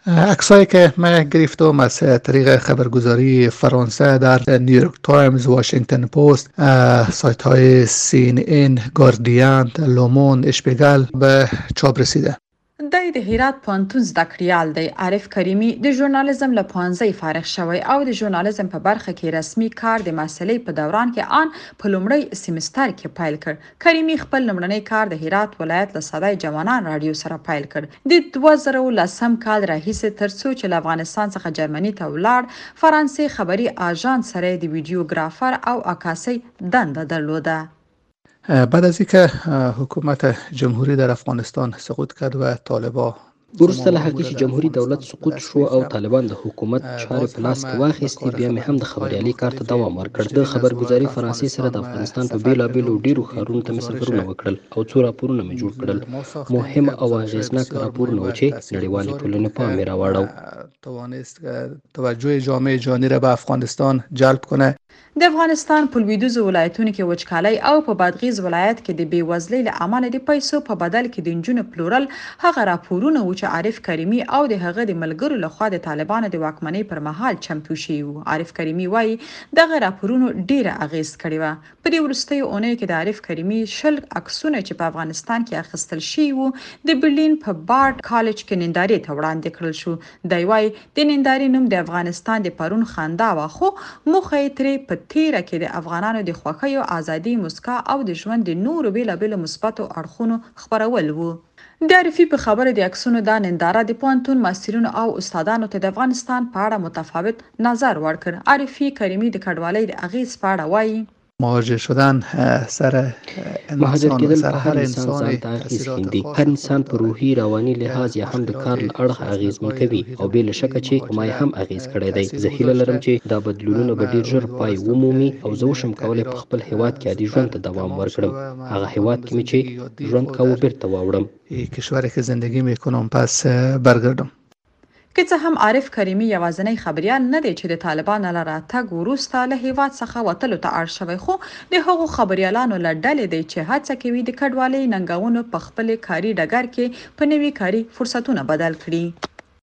عکسایی که من گرفتم از طریق خبرگزاری فرانسه در نیویورک تایمز، واشنگتن پست، سایت های CNN، گاردین، لوموند، اشپیگل به چاپ رسیده. د هرات پوهنتون زده کړیال دی. عارف کریمي د ژورنالیزم له پوهنځي فارغ شوی او د ژورنالیزم په برخه کې رسمي کار د محصلۍ په دوران کې آن په لومړی سیمستر کې پیل کړ. کریمي خپل لومړنی کار د هرات ولایت له صدای جوانان رادیو سره پیل کړ. د 2010 کال راهیسې ترڅو چې له افغانستان څخه جرمني ته ولاړ، فرانسې خبري آژانس سره د ویډیوګرافر او عکاسۍ دنده درلوده. بعد از اینکه حکومت جمهوری در افغانستان سقوط کرد و طالبان وروسته له هغې چې جمهوري دولت سقوط شو او طالبان د حکومت چارې په لاس کې واخیستې، بیا مې هم د خبریالۍ کار ته دوام ورکړ. د خبرګزاري فرانسې سره د افغانستان په بېلابېلو ډېرو ښارونو ته مې سفرونه وکړل او څو راپورونه مې جوړ کړل. مهم او اغېزناک راپورونه و چې نړیوالې ټولنې پام یې راواړو. توانست توجه جامعه جهانی را به افغانستان جلب کنه. د افغانستان په لویدیځو ولایتونو کې وچکالۍ او په بادغیس ولایت کې د بېوزلۍ له امله د پیسو په بدل کې د نجونو پلورل هغه راپورونه و چې عارف کریمي او د هغه د ملګرو لخوا د طالبانو د واکمنۍ پر مهال چمتو شوي وو. عارف کریمي وایي دغه راپورونو ډیره اغیز کړې وه. په دې وروستیو اونیو کې د عارف کریمي 20 عکسونه چې په افغانستان کې اخیستل شوي وو د برلین په بارډ کالج کې نندارې ته وړاندې کړل شو. دی وایي د نندارې نوم د افغانستان د پرون خندا وه، خو موخه یې ترې په تیره کې د افغانانو د خوښیو، ازادي، موسکا او د ژوند د نورو بیلابیلو مثبتو اړخونو خپرول وو. د عارفي په خبره د عکسونو دا ننداره د پوهنتون محصلینو او استادانو ته د افغانستان په اړه متفاوت نظر ورکړ. عارفي کریمي د کډوالۍ د اغیز په اړه وایي مهاجر شدن سر مهاجر کېدل په هر انسان ځان ته اغیز ښیندي. هر انسان په روحي رواني لحاظ یا هم د کار له اړخه اغیزمن کوي او بې له شکه چې په ما یې هم اغیز کړی دی. زه هیله لرم چې دا بدلونونه به ډېر ژر پای ومومي او زه وشم کولی په خپل هیواد کې عادي ژوند ته دوام ورکړم، هغه هیواد کې مې چې ژوند کاوه بیرته واوړم. کشوری که زندگی میکنم پس برگردم. که څه هم عارف کریمي یوازینی خبریال نه دی چې د طالبانو له راتګ وروسته له هیواد څخه وتلو ته اړ شوی، خو د هغو خبریالانو له ډلې دی چې هڅه کوي د کډوالۍ ننګونو په خپل کاري ډګر کې په نوي کاري فرصتونه بدل کړي.